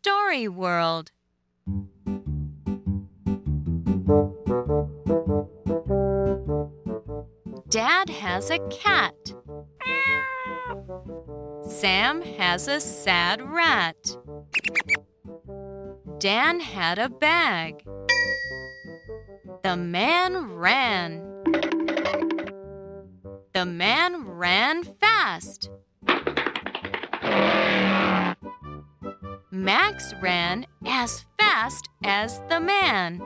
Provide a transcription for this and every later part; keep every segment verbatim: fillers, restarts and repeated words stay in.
Story World. Dad has a cat. Sam has a sad rat. Dan had a bag. The man ran. The man ran fast. Max ran as fast as the man.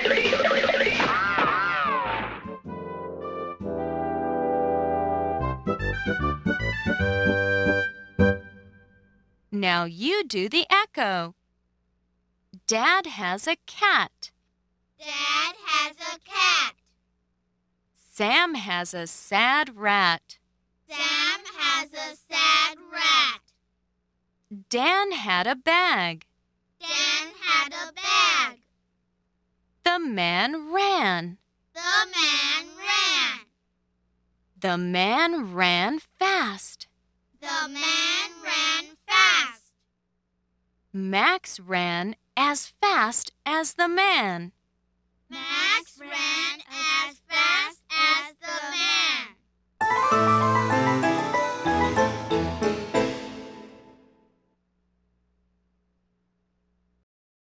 Now you do the echo. Dad has a cat. Dad has a cat. Sam has a sad rat. Sam has a sad rat. Dan had a bag. Dan had a bag. The man ran. The man ran. The man ran fast. The man ran fast. Max ran as fast as the man. Max ran as fast